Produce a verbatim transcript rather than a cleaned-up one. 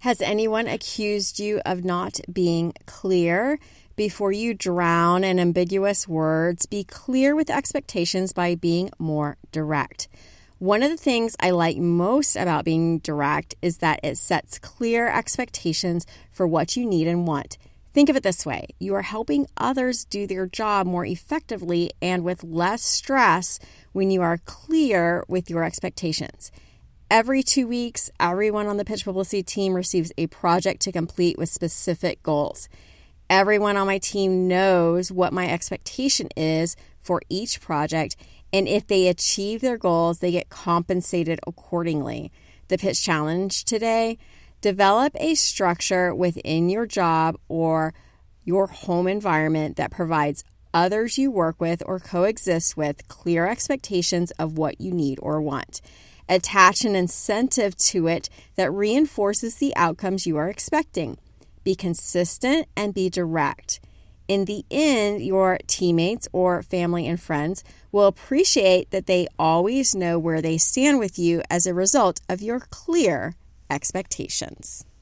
Has anyone accused you of not being clear? Before you drown in ambiguous words, be clear with expectations by being more direct. One of the things I like most about being direct is that it sets clear expectations for what you need and want. Think of it this way. You are helping others do their job more effectively and with less stress when you are clear with your expectations. Every two weeks, everyone on the Pitch Publicity team receives a project to complete with specific goals. Everyone on my team knows what my expectation is for each project, and if they achieve their goals, they get compensated accordingly. The Pitch Challenge today: develop a structure within your job or your home environment that provides others you work with or coexist with clear expectations of what you need or want. Attach an incentive to it that reinforces the outcomes you are expecting. Be consistent and be direct. In the end, your teammates or family and friends will appreciate that they always know where they stand with you as a result of your clear expectations.